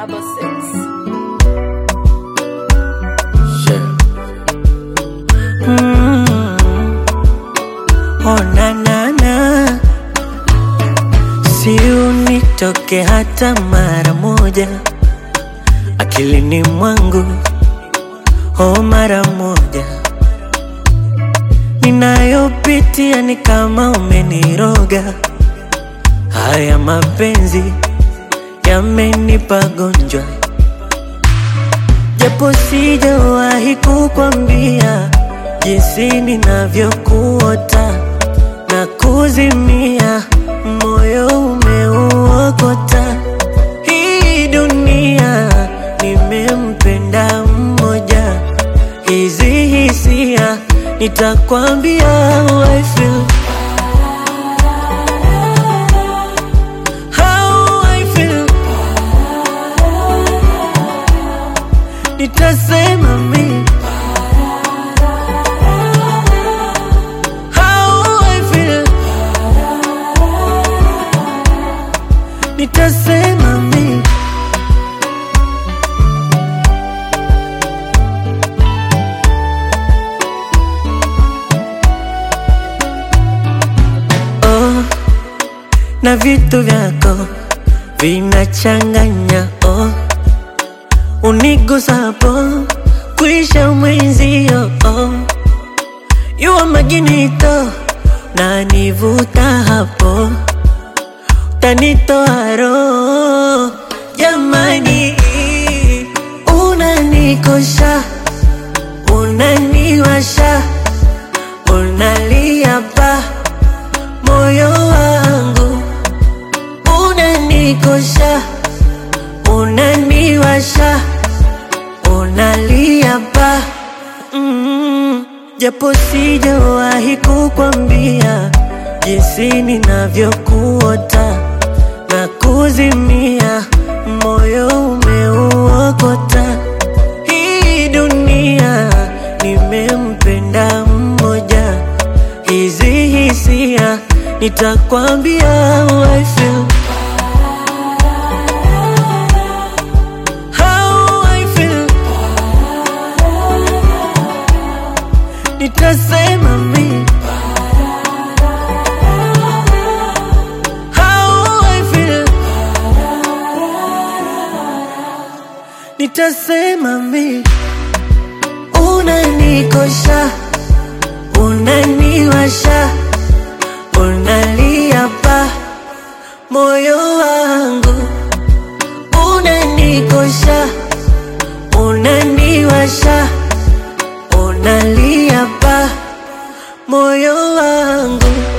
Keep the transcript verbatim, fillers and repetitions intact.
double six. Yeah. Mm. Oh na na na, si unitoke hata mara moja akilini mwangu, oh mara moja. Ninayopitia ni kama umeniroga, haya mapenzi yamenipa gonjwa. Japo sijawahi kukwambia jinsi ninavyokuota na kuzimia, moyo umeuokota. Hii dunia nimempenda mmoja, hizi hisia nitakwambia how I feel. How I feel. Nitasema mimi how I feel. Nitasema mimi na vitu vyako vinachanganya, oh. Unigusapo kuisha mwenzio, oh. Yua maginito na nivuta hapo, tanitoa roho. Jamani, unanikosha, unaniwasha, unalia pa moyo wangu. Unanikosha, unaniwasha, unalia pa mm. Japo sijawahi kukwambia jinsi ninavyokuota na kuzimia, moyo umeuokota. Hii dunia nimempenda mmoja, hizi hisia nitakwambia how I feel. How I feel. Nitasema mimi how I feel. Nitasema mimi unanikosha, unaniwasha, unalia pa moyo wangu. Unanikosha, unaniwasha, unalia pa moyo wangu.